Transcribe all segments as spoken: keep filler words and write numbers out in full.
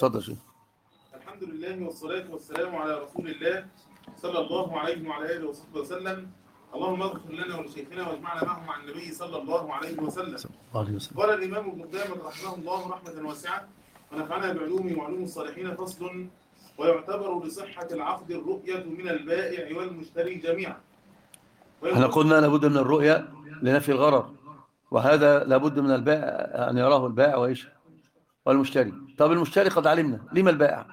اتفضل شيخ. الحمد لله والصلاة والسلام على رسول الله صلى الله عليه وعلى آله وصحبه وسلم. اللهم اغفر لنا ولشيخنا واجمعنا معه مع النبي صلى الله عليه وسلم. قال الإمام ابن قدامة رحمه الله رحمة واسعة ونفعنا بعلومه وعلوم الصالحين. فصل: ويعتبر لصحة العقد الرؤية من البائع والمشتري جميعا. احنا قلنا لابد من الرؤية لنفي الغرر، وهذا لابد من البائع أن يراه البائع وإيش والمشتري. طب المشتري قد علمنا، لما البائع؟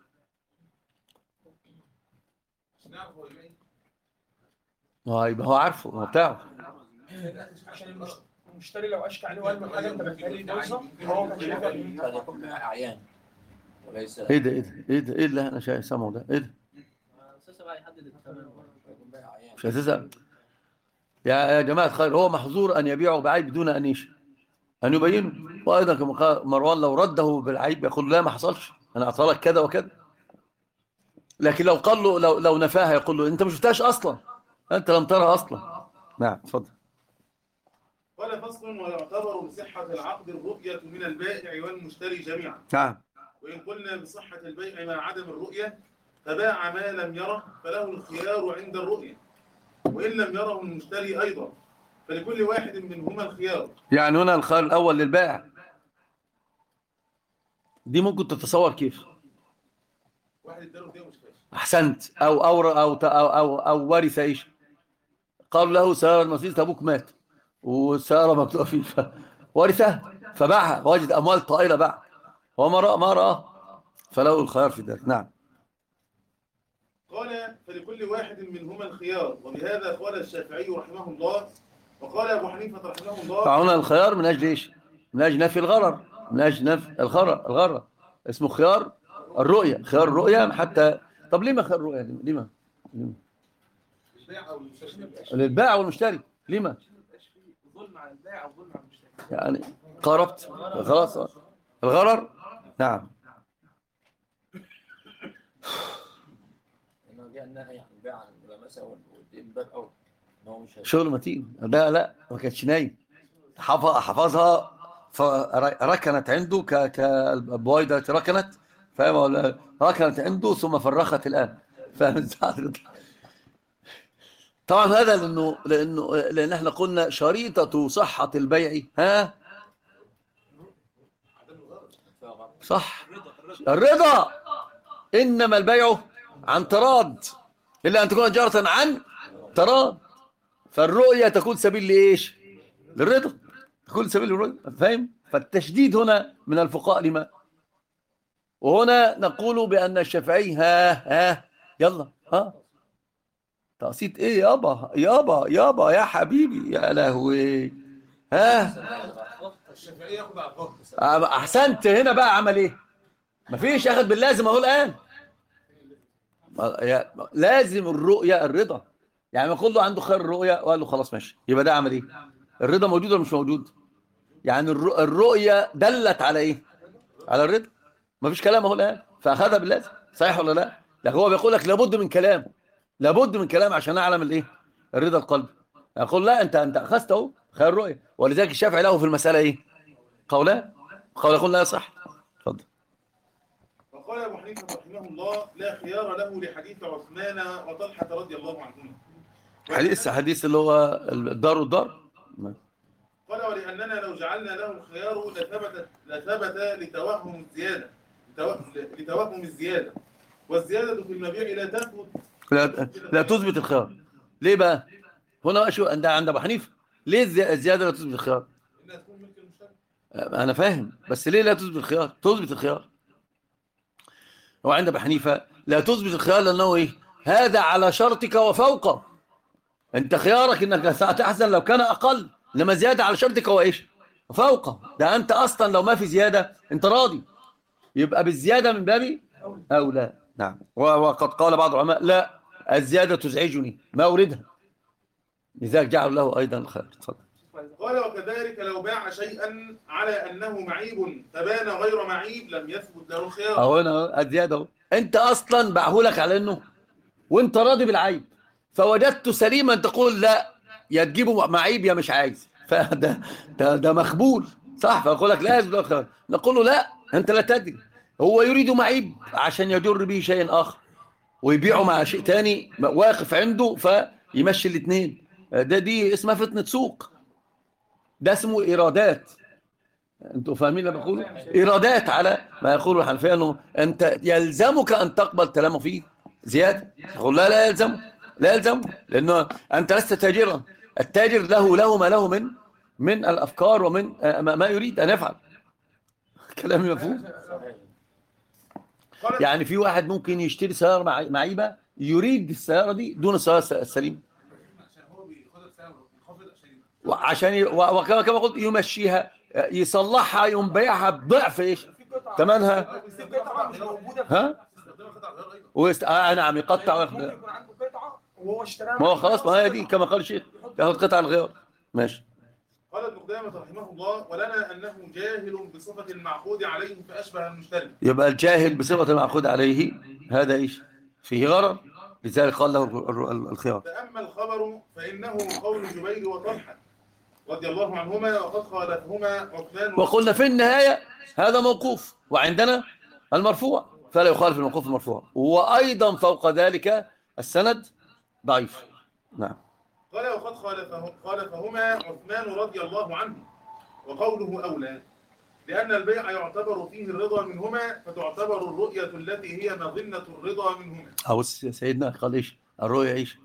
اه يبقى هو عارفه، هو بتاعه. عشان المشتري لو اشكى عليه وقال له حاجه انت بتقالي بايظه فهو كان شايفها كان يكون بها اعيان وليس ايه ده ايه ده ايه ده ايه اللي انا شايف سامعه ده؟ ايه ده؟ مش هتسأل يا يا جماعه الخير، هو محظور ان يبيعه بعيب بدون ان ايش ان يبينه. وايضا كما قال مروان لو رده بالعيب يقول لا ما حصلش، انا اعطى كذا وكذا. لكن لو قال له لو لو نفاها يقول له انت ما شفتهاش اصلا، انت لم ترها اصلا. نعم اتفضل. قال: فصل: ويعتبر بصحة العقد الرؤية من البائع والمشتري جميعا. نعم. وإن قلنا بصحة البيع مع عدم الرؤية فباع ما لم يره فله الخيار عند الرؤية، وإن لم يره المشتري أيضا فلكل واحد منهما الخيار. يعني هنا الخيار الأول للبائع، دي ممكن تتصور كيف؟ واحد اداله دي ومش فاهم. أحسنت. أو أو أو أو أو, أو ورث إيش؟ قالوا له سيارة المرسيدس أبوك مات والسيارة مكتوبة فيه ورثها فباعها وجد أموال طائلة باع، هو ما رأى ما رأى فله الخيار في ذلك. نعم. قال: فلكل واحد منهما الخيار، وبهذا قال الشافعي رحمه الله وقال أبو حنيفة رحمه الله. فهنا الخيار من أجل إيش؟ من أجل نفي الغرر، من أجل نفي الغرر. الغرر اسمه خيار الرؤية، خيار الرؤية حتى. طب ليه ما خيار الرؤية؟ ليه ما؟ للبائع والمشتري. ليه ما؟ ظلم على البائع وظلم على المشتري. يعني قاربت خلاص الغرر. نعم. انه جاء النهي عن البيع عن الملامسه والدين باب اول ان هو مش شغل متين ده. لا ما كانتش نايم، حفظها فركنت عنده ك كالبويضه ركنت، فاهم ولا؟ ركنت عنده ثم فرخت الان، فاهم؟ طبعا هذا لانه لانه لان احنا قلنا شريطه صحه البيع ها صح الرضا. انما البيع عن تراض الا ان تكون جارة عن تراض، فالرؤية تكون سبيل لايش؟ للرضا، تكون سبيل للرضا، فاهم؟ فالتشديد هنا من الفقهاء لما؟ وهنا نقول بان الشافعي ها ها يلا ها تقسيط ايه يابا يابا يابا يا حبيبي يا لهوي ها. الشافعي ياخد على الظهر. احسنت. هنا بقى عمل ايه؟ مفيش اخد باللازم اهو الان. لازم الرؤية الرضا، يعني ما كله عنده خير الرؤية وقال له خلاص ماشي، يبقى ده عمل ايه؟ الرضا موجود ولا مش موجود؟ يعني الرؤية دلت على ايه؟ على الرضا. مفيش كلام اهو الان، فاخذها باللازم. صحيح ولا لا؟ لكن هو بيقول لك لابد من كلام، لابد من كلام عشان اعلم الايه؟ الرضا القلبي. يقول لا انت انت اخذت اهو خير الرؤية. ولذلك الشافعي له في المسألة ايه؟ قولان. قول يقول لا يصح. اتفضل. وقال أبو حنيفة رحمه الله: لا خيار له لحديث عثمان وطلحة رضي الله عنهما. حديث حديث اللي هو الدار والدار. قال: ولأننا لو جعلنا له الخيار لثبت لثبت لتوهم الزيادة لتوهم الزيادة، والزيادة في المبيع لا تثبت لا لا تثبت الخيار. ليه بقى؟ هنا شو عند عند ابو حنيفه ليه الزياده لا تثبت الخيار؟ إنها تكون ملك المشتري. انا فاهم، بس ليه لا تثبت الخيار؟ تثبت الخيار. هو عند ابو حنيفه لا تثبت الخيار لانه ايه؟ هذا على شرطك وفوقه. انت خيارك انك ستحسن لو كان اقل، انما زياده على شرطك هو ايش؟ فوقه. ده انت اصلا لو ما في زياده انت راضي، يبقى بالزياده من باب اولى. نعم. وقد قال بعض العلماء لا الزياده تزعجني ما اردها، لذلك جعل له ايضا الخير. تفضل. قال: وكذلك لو باع شيئا على أنه معيب فبان غير معيب لم يثبت له الخيار. اهو هنا الزياده اهو، انت اصلا باعه لك على انه وانت راضي بالعيب، فوجدت سليما تقول لا يا تجيبه معيب يا مش عايز، فده ده, ده مخبول صح. فاقول لك لا يثبت له الخيار، نقول له لا انت لا تدري، هو يريد معيب عشان يجر به شيء آخر ويبيعه مع شيء تاني واقف عنده فيمشي الاثنين. ده دي اسمها فتنة سوق، ده اسمه إيرادات. انتوا فاهمين اللي بقوله؟ إيرادات على ما يقوله الحنفية، انه انت يلزمك ان تقبل كلامه فيه زيادة. يقول لا لا يلزم، لا يلزم، لانه انت لست تاجرا. التاجر له له ما له من من الافكار ومن ما يريد ان يفعل. كلامي مفهوم؟ يعني في واحد ممكن يشتري سيارة معيبة يريد السيارة دي دون السيارة السليمة، عشان وكما كما قلت يمشيها يصلحها يقوم بيعها بضعف ايش ثمنها. ها ويست... آه نعم يقطع وياخد. ما هو خلاص، ما هي دي كما قال الشيخ ياخد قطع الغيار. ماشي. قال ابن قدامة رحمه الله: ولنا أنه جاهل بصفة المعقود عليه فأشبه المشتري. يبقى الجاهل بصفة المعقود عليه هذا ايش فيه غرر، لذلك قال له الخيار. فأما الخبر فإنه قول جبير وطلحة رضي الله عنهما وقد خالفهما عثمان. وقلنا في النهاية هذا موقوف، وعندنا المرفوع فلا يخالف الموقوف المرفوع، وأيضا فوق ذلك السند ضعيف. نعم. قال: وقد خالفه خالفهما عثمان رضي الله عنه وقوله أولى، لأن البيع يعتبر فيه الرضا منهما، فتعتبر الرؤية التي هي مظنة الرضا منهما. أو سيدنا قال إيش الرؤية إيش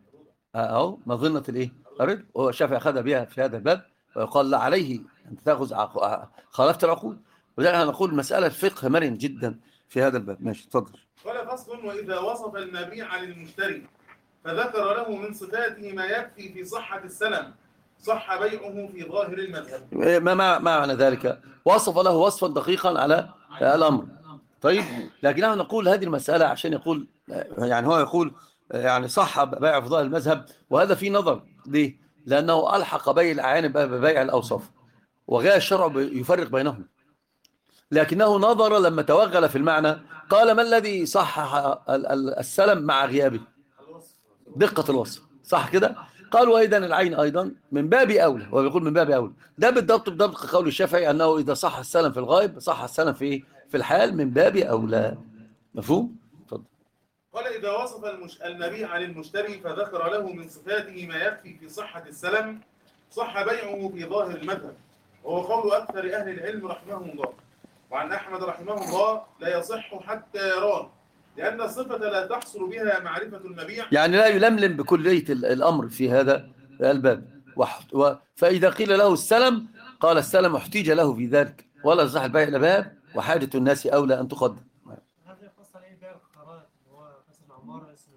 أو مظنة الإيه الرضا، هو الشافعي أخذ بها في هذا الباب، ويقال لا عليه أن تأخذ خالفت العقول. ولذلك نقول مسألة فقه مرن جدا في هذا الباب. ماشي تفضل. قال: فصل: وإذا وصف المبيع للمشتري فذكر له من صفاته ما يكفي في صحة السلم صح بيعه في ظاهر المذهب. ما ما معنى ذلك؟ وصف له وصفا دقيقا على الأمر. طيب، لكنه نقول هذه المسألة عشان يقول يعني هو يقول يعني صح بيع في ظاهر المذهب، وهذا في نظر. ليه؟ لأنه ألحق بيع الأعيان ببيع الأوصاف، وغاية الشرع يفرق بينهم، لكنه نظر لما توغل في المعنى قال: ما الذي صحح السلم مع غيابه؟ دقة الوصف. صح كده؟ قال: وإذا العين أيضا من باب أولى، وهو بيقول من باب أولى. ده بالضبط بالضبط قول الشافعي أنه إذا صح السلم في الغائب صح السلم في في الحال من باب أولى. مفهوم؟ اتفضل. قال: إذا وصف المش... المبيع للمشتري فذكر له من صفاته ما يكفي في صحة السلم صح بيعه في ظاهر المذهب، وهو قول أكثر أهل العلم رحمهم الله. وعن أحمد رحمه الله: لا يصح حتى يراه، لأن الصفة لا تحصل بها معرفة المبيع. يعني لا يلملم بكلية الأمر في هذا الباب. و... فإذا قيل له السلم قال: السلم احتيج له في ذلك، ولا يصح البيع إلا باب، وحاجة الناس أولى أن تقدم. هذا يفصل ايه بيع القرارات اللي هو مثلا عمارة اسمه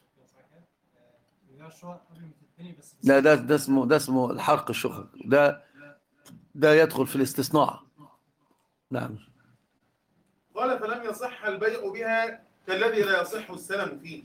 بيع الشقق قبل ما تتبني بس. لا ده ده اسمه ده اسمه الحرق الشغل، ده ده يدخل في الاستثناء. نعم. قال: فلم يصح البيع بها كالذي لا يصح السلم فيه.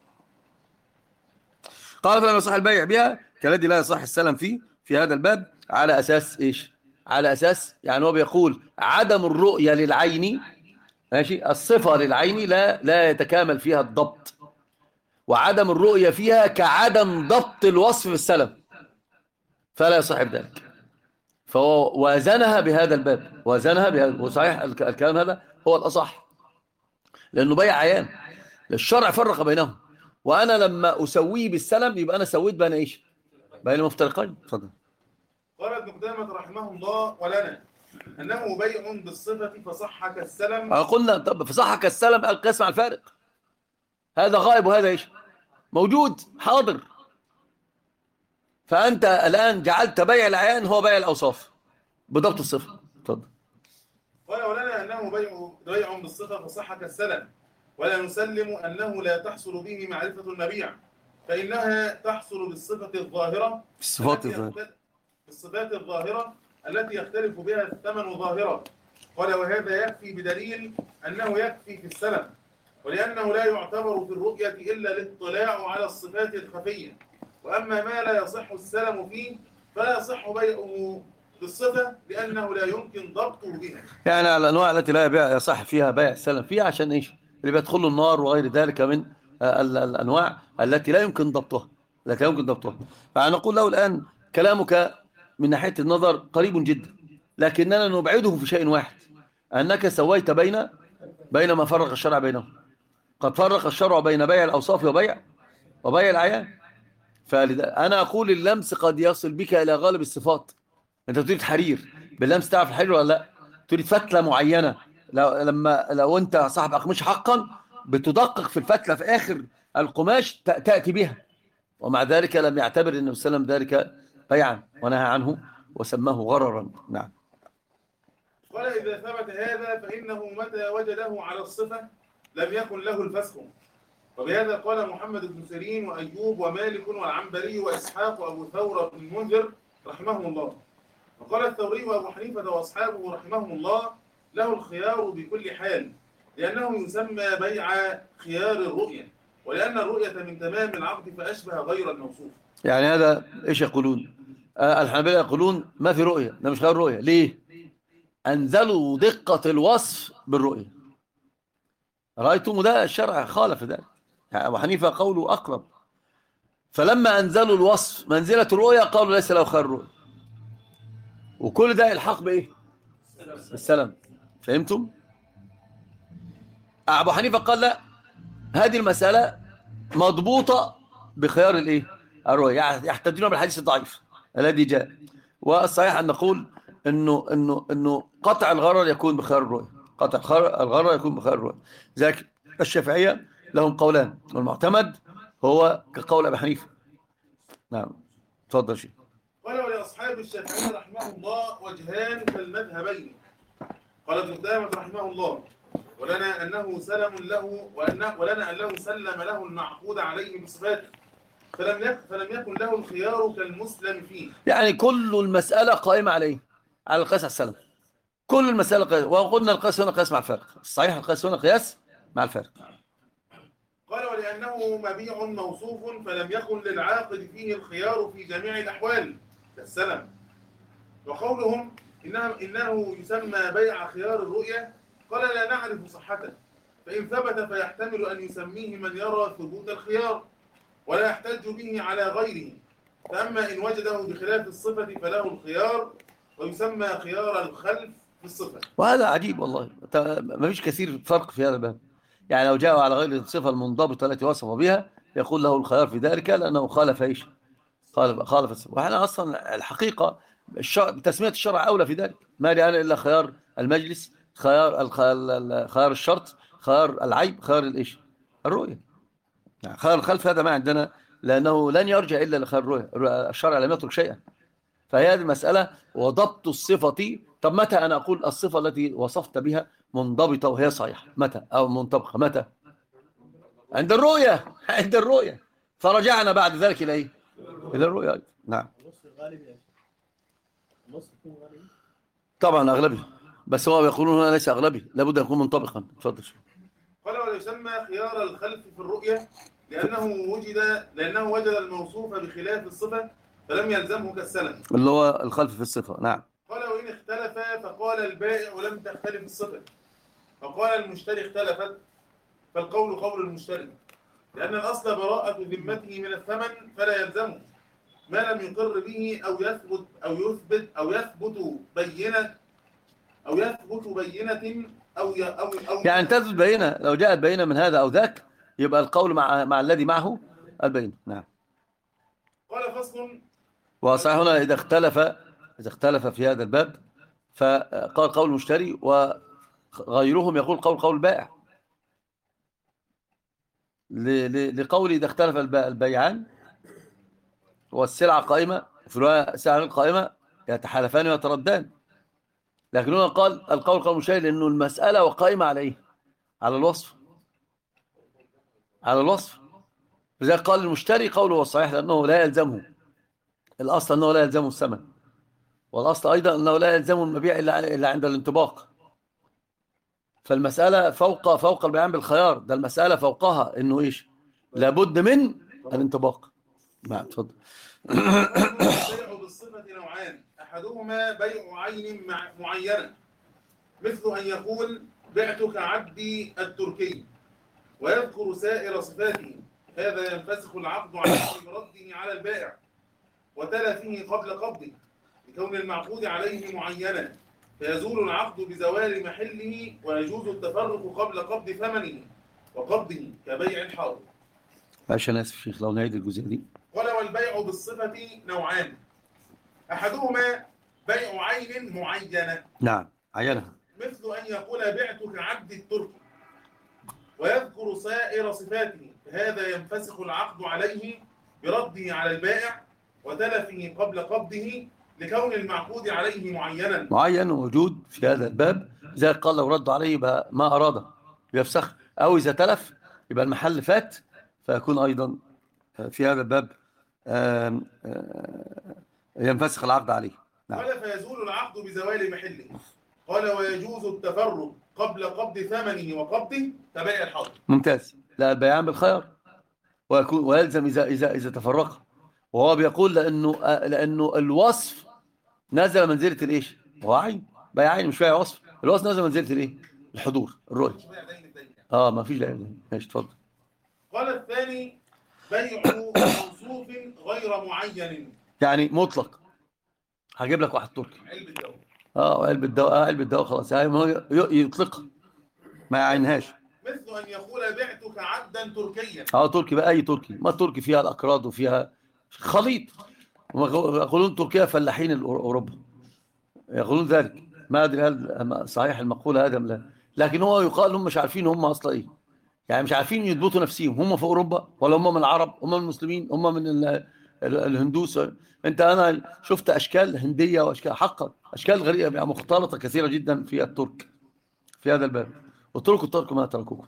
قال: فلم يصح البيع بها كالذي لا يصح السلم فيه في هذا الباب على أساس إيش؟ على أساس يعني هو بيقول عدم الرؤية للعين، ماشي، الصفة للعين لا لا يتكامل فيها الضبط، وعدم الرؤية فيها كعدم ضبط الوصف في السلم، فلا يصح بذلك. فهو وازنها بهذا الباب، وازنها بهذا، وصحيح الكلام هذا هو الأصح، لأنه بيع عيان، الشرع فرق بينهم، وأنا لما أسويه بالسلم يبقى أنا سويت بين إيش؟ بين مفترقين. تفضل. قال ابن قدامة رحمه الله: ولنا أنه بيع بالصفة فصح كالسلم. قلنا طب فصح كالسلم القسم على الفارق، هذا غائب وهذا إيش؟ موجود حاضر. فأنت الآن جعلت بيع العيان هو بيع الأوصاف بضبط الصفة. تفضل. قال: ولنا أنه بيع بيع بالصفة فصح كالسلم، ولا نسلم أنه لا تحصل به معرفة المبيع، فإنها تحصل بالصفة الظاهرة الصفات الظاهرة بالصفات الظاهرة التي يختلف بها الثمن ظاهرة. قال: وهذا يكفي بدليل أنه يكفي في السلم، ولأنه لا يعتبر في الرؤية إلا الاطلاع على الصفات الخفية، وأما ما لا يصح السلم فيه فلا يصح بيعه بالصفة لأنه لا يمكن ضبطه بها. يعني على الأنواع التي لا يبيع يصح فيها بيع السلم فيها، عشان إيش؟ اللي بيدخل النار وغير ذلك من الأنواع التي لا يمكن ضبطها، التي لا يمكن ضبطها. فنقول له الآن كلامك من ناحية النظر قريب جدا، لكننا نبعده في شيء واحد، أنك سويت بين بين ما فرق الشرع بينهم. قد فرق الشرع بين بيع الأوصاف وبيع وبيع الأعيان. فأنا أقول اللمس قد يصل بك إلى غالب الصفات. أنت تريد حرير، باللمس تعرف الحرير ولا لا؟ تريد فتلة معينة، لو لما لو أنت صاحب أقماش حقا بتدقق في الفتلة في آخر القماش تأتي بها، ومع ذلك لم يعتبر النبي صلى الله عليه وسلم ذلك بيعا ونهى عنه وسماه غررا. نعم. قال إذا ثبت هذا فإنه متى وجده على الصفة لم يكن له الفسخ. وبهذا قال محمد بن سيرين وأيوب ومالك والعنبري وإسحاق وأبو ثور بن المنذر رحمهم الله. وقال الثوري وأبو حنيفة وأصحابه رحمهم الله له الخيار بكل حال، لأنه يسمى بيع خيار الرؤية، ولأن الرؤية من تمام العقد فأشبه غير الموصوف. يعني هذا إيش يقولون؟ آه الحنابلة يقولون ما في رؤية، ده مش خيار رؤية. ليه؟ أنزلوا دقة الوصف بالرؤية. رأيتم ده الشرع خالف ذلك. يعني أبو حنيفة قوله أقرب، فلما أنزلوا الوصف منزلة الرؤية قالوا ليس له خير الرؤية. وكل ده الحق بإيه؟ بالسلام. فهمتم؟ أبو حنيفة قال لا، هذه المسألة مضبوطة بخيار الإيه؟ الرؤية. يحتجون بالحديث الضعيف الذي جاء. والصحيح أن نقول إنه إنه إنه قطع الغرر يكون بخيار الرؤية، قطع الغرر يكون بخيار الرؤية. ذلك الشافعية لهم قولان، والمعتمد هو كقول أبي حنيفة. نعم، تفضل شيء. قال ولأصحاب الشافعية رحمه الله وجهان كالمذهبين. قال ابن قدامة رحمه الله ولنا أنه سلم له وأنه ولنا أنه سلم له المعقود عليه بصفاته، فلم يكن فلم يكن له الخيار كالمسلم فيه. يعني كل المسألة قائمة عليه، على القياس على السلم. كل المسألة قياس، وقلنا القياس هنا قياس مع الفارق. الصحيح القياس هنا قياس مع الفارق. قال ولأنه مبيع موصوف فلم يكن للعاقد فيه الخيار في جميع الأحوال كالسلم. وقولهم إنه, إنه يسمى بيع خيار الرؤية قال لا نعرف صحته، فإن ثبت فيحتمل أن يسميه من يرى ثبوت الخيار ولا يحتج به على غيره، فأما إن وجده بخلاف الصفة فله الخيار ويسمى خيار الخلف في الصفة. وهذا عجيب والله، ما فيش كثير فرق في هذا الباب. يعني لو جاءوا على غير الصفة المنضبطة التي وصف بها يقول له الخيار في ذلك لأنه خالف ايش؟ خالف خالف الصفة. وإحنا أصلا الحقيقة تسمية الشرع أولى في ذلك. ما لي أنا إلا خيار المجلس، خيار خيار الشرط، خيار العيب، خيار الايش؟ الرؤية. يعني خيار الخلف هذا ما عندنا، لأنه لن يرجع إلا لخيار الرؤية. الشرع لم يترك شيئا. فهي هذه المسألة وضبط الصفة. طب متى أنا أقول الصفة التي وصفت بها منضبطة وهي صحيحة؟ متى؟ أو منطبقة متى؟ عند الرؤية. عند الرؤية. فرجعنا بعد ذلك إلى إيه؟ إلى الرؤية. نعم. طبعا أغلبي، بس هو يقولون هنا ليس أغلبي، لابد أن يكون منطبقا. تفضل. قال ويسمى خيار الخلف في الرؤية لأنه وجد لأنه وجد الموصوف بخلاف الصفة فلم يلزمه كالسلم، اللي هو الخلف في الصفة. نعم. قال وإن اختلف فقال البائع لم تختلف الصفة، فقال المشتري اختلفت، فالقول قول المشتري، لأن الأصل براءة ذمته من الثمن فلا يلزمه ما لم يقر به أو يثبت أو يثبت أو يثبت بينة أو يثبت بينة أو ي... أو أو يعني تثبت بينة. لو جاءت بينة من هذا أو ذاك يبقى القول مع مع الذي معه البينة. نعم. قال فصل. وصحيح هنا إذا اختلف إذا اختلف في هذا الباب فقال قول المشتري وغيرهم يقول قول قول البائع، لقول إذا اختلف البيعان والسلعة قائمة وفي الرواية سلعة غير قائمة يتحالفان ويتردان. لكن هنا قال القول قول المشتري لأنه المسألة وقائمة على إيه؟ على الوصف، على الوصف. لذلك قال المشتري قوله هو الصحيح لأنه لا يلزمه الأصل، أنه لا يلزمه الثمن، والأصل أيضا أنه لا يلزم المبيع إلا عند الانطباق. فالمسألة فوق فوق البيعان بالخيار، ده المسألة فوقها إنه إيش؟ لابد من الانطباق. نعم تفضل. البيع بالصفة نوعان، أحدهما بيع عين معينة مثل أن يقول بعتك عبدي التركي ويذكر سائر صفاته، هذا ينفسخ العقد عليه برده على البائع وتلفه قبل قبضه لكون المعقود عليه معينا، فيزول العقد بزوال محله ويجوز التفرق قبل قبض ثمنه وقبضه كبيع الحاضر. معلش انا اسف شيخ لو نعيد الجزئيه دي. قال والبيع بالصفة نوعان، أحدهما بيع عين معينة. نعم عينها. مثل أن يقول بعتك عبد التركي ويذكر سائر صفاته، فهذا ينفسخ العقد عليه برده على البائع وتلفه قبل قبضه لكون المعقود عليه معينا. معين ووجود في هذا الباب، إذا قال لو ردوا عليه يبقى ما أراده يفسخ، أو إذا تلف يبقى المحل فات فيكون أيضا في هذا الباب آم آم ينفسخ العقد عليه. نعم. قال فيزول العقد بزوال محله. قال ويجوز التفرق قبل قبض ثمنه وقبضه كبيع الحاضر. ممتاز. لا البيعان بالخيار ويكون ويلزم إذا إذا إذا تفرق، وهو بيقول لأنه لأنه الوصف نزل منزلة الإيش؟ هو عين بيع عين مش بيع وصف. الوصف نزل منزلة الإيه؟ الحضور الرؤية. اه ما فيش داعي. ماشي اتفضل. قال الثاني بيع موصوف غير معين، يعني مطلق. هجيب لك واحد تركي علبة دواء اه علبة دواء اه علبة دواء خلاص يعني يطلقها ما يعينهاش. مثل أن يقول بعتك عبدا تركيا. اه تركي بقى أي تركي، ما تركي فيها الأكراد وفيها خليط. يقولون تركيا فلاحين أوروبا يقولون ذلك، ما أدري هل صحيح المقولة هذا لا، لكن هو يقال هم مش عارفين هم أصلا إيه، يعني مش عارفين يضبطوا نفسهم، هم في أوروبا ولا هم من العرب، هم من المسلمين، هم من الهندوس. أنت أنا شفت أشكال هندية وأشكال حقا أشكال غريبة يعني مختلطة كثيرة جدا في الترك في هذا الباب. وتركوا الترك ما تركوكم.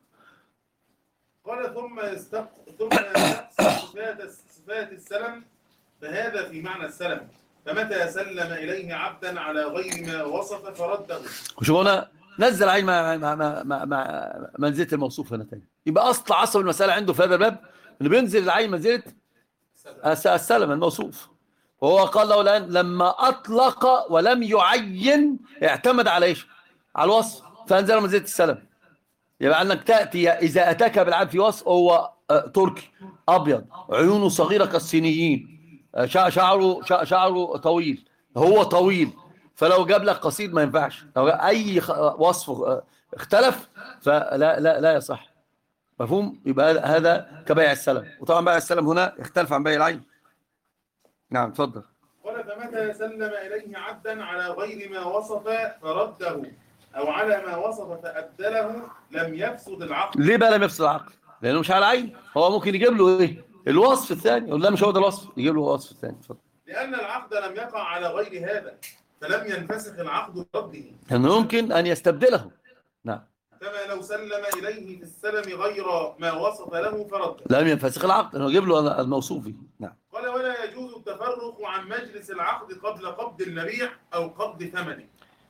قال ثم يستق ثم يستقصي صفات السلم، فهذا في معنى السلم، فمتى سلم إليه عبدا على غير ما وصف فرده. وشو هنا نزل عين مع مع مع مع, مع منزله الموصوف هنا تاني، يبقى اصل عصب المساله عنده في هذا الباب اللي بينزل العين منزله السلم الموصوف. وهو قال له الان لما اطلق ولم يعين اعتمد على ايش؟ على الوصف فانزل منزله السلم. يبقى انك تاتي اذا اتاك بالعبد في وصف هو تركي ابيض عيونه صغيره كالصينيين شعره شعره طويل هو طويل، فلو جاب لك قصير ما ينفعش، لو اي وصف اختلف فلا لا لا يصح. مفهوم؟ يبقى هذا كبيع السلم. وطبعا بيع السلم هنا يختلف عن بيع العين. نعم اتفضل. قال فمتى سلم اليه عبدا على غير ما وصف فرده او على ما وصف فابدله لم يفسد العقد. ليه بقى لم يفسد العقد؟ لانه مش على عين، هو ممكن يجيب له ايه؟ الوصف الثاني، يقول لا مش هو ده الوصف، يجيب له الوصف الثاني. اتفضل. لان العقد لم يقع على غير هذا فلم ينفسخ العقد برده، لانه يمكن ان يستبدله. نعم. كما لو سلم اليه في السلم غير ما وصف له فرده لم ينفسخ العقد لانه يجيب له الموصوف. نعم. قال ولا يجوز التفرق عن مجلس العقد قبل قبض المبيع او قبض ثمنه.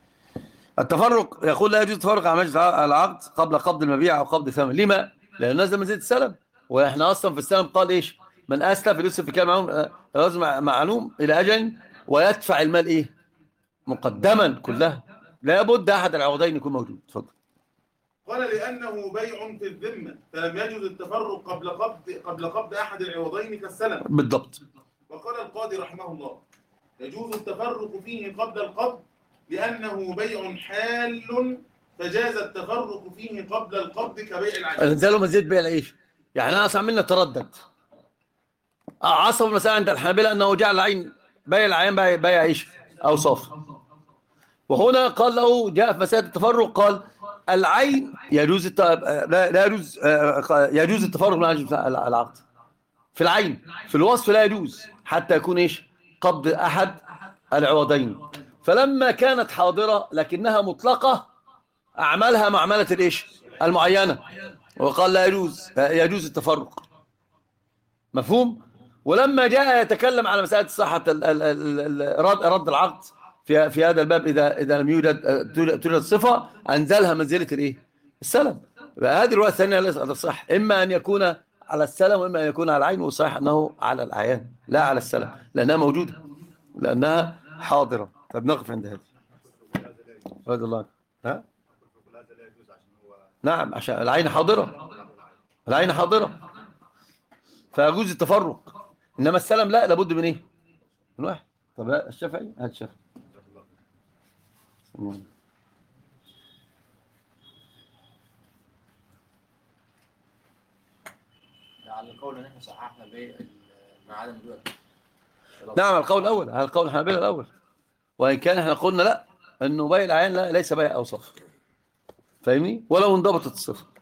التفرق يقول لا يجوز التفرق عن مجلس العقد قبل قبض المبيع او قبض ثمن. لما؟ لانه نزل منزله السلم، واحنا اصلا في السلم قال ايش؟ من اسلف يسلف في كلام معلوم لازم معلوم الى اجل ويدفع المال ايه؟ مقدما كلها، لابد احد العقدين يكون موجود. اتفضل. قال لانه بيع في الذمه فلم يجوز التفرق قبل قبض قبل قبض احد العوضين كالسلم. بالضبط. وقال القاضي رحمه الله يجوز التفرق فيه قبل القبض لانه بيع حال فجاز التفرق فيه قبل القبض كبيع العين. نزلوا مزيد بيع الايش؟ يعني انا اصلا عملنا تردد عصب المسألة عند الحنابلة انه جعل العين بيع العين بيع, بيع ايش؟ اوصاف. وهنا قال له جاء في مسألة التفرق قال العين يجوز الت... لا, لا يجوز يجوز التفرق من العقد في العين، في الوصف لا يجوز حتى يكون ايش؟ قبض احد العوضين. فلما كانت حاضرة لكنها مطلقة اعملها معاملة الايش؟ المعينة، وقال لا يجوز يجوز التفرق. مفهوم؟ ولما جاء يتكلم على مسألة صحة رد العقد في في هذا الباب اذا اذا لم يوجد توجد صفة انزلها منزلة الايه؟ السلم. هذه الرواية الثانية ليست صح، اما ان يكون على السلم واما ان يكون على العين، وصحيح انه على العيان لا على السلم لانها موجودة لانها حاضرة. طب نقف عند هذه. رضي الله عنك. ها؟ نعم عشان العين حاضرة، العين حاضرة فيجوز التفرق، انما السلم لا، لابد من ايه؟ من واحد. طب الشافعي هات الشافعي. مم. على القول ان احنا صححنا بيه مع عدم وجود. نعم القول الأول، هذا القول الحنابلة الأول، وإن كان احنا قلنا لا، أنه بيع العين لا ليس بيع أوصاف، فاهمني؟ ولو انضبطت الصفة.